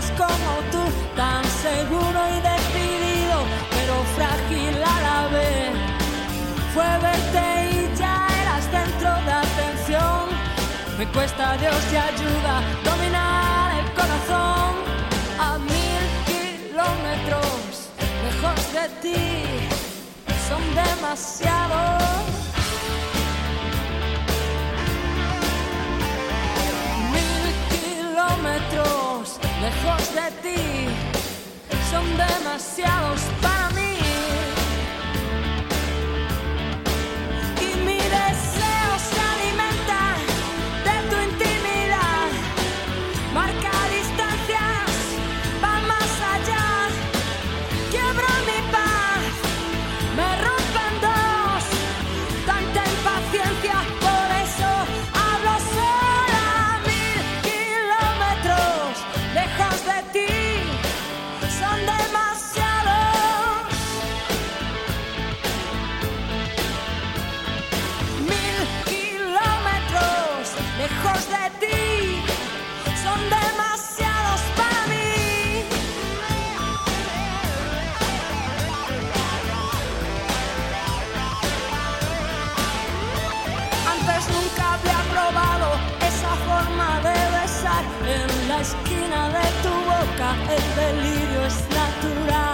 eras como tú, tan seguro y decidido, pero frágil a la vez. Fue verte y ya eras centro de atención. Me cuesta Dios y ayuda dominar el corazón. A 1000 kilómetros lejos de ti son demasiados. 1000 kilómetros lejos de ti son demasiados para mí. Y mi deseo se alimenta de tu intimidad. Marca distancias, va más allá. Quiebra mi paz, me rompe en dos. Tanta impaciencia, por eso hablo sola. 1000 kilómetros lejos de ti son demasiados. 1000 kilómetros lejos de ti son demasiados para mí. Antes nunca había probado esa forma de besar. En la esquina de tu boca el delirio es natural.